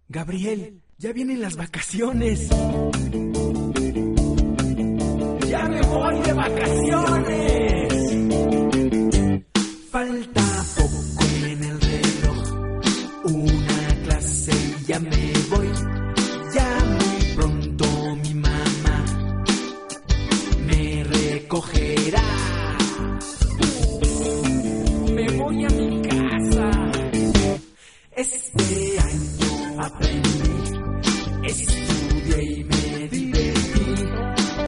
Gabriel, ya vienen las vacaciones. ¡Ya me voy de vacaciones! Falta poco en el reloj, una clase y ya me voy. Ya muy pronto mi mamá me recogerá. Me voy a mi casa. Este año aprendí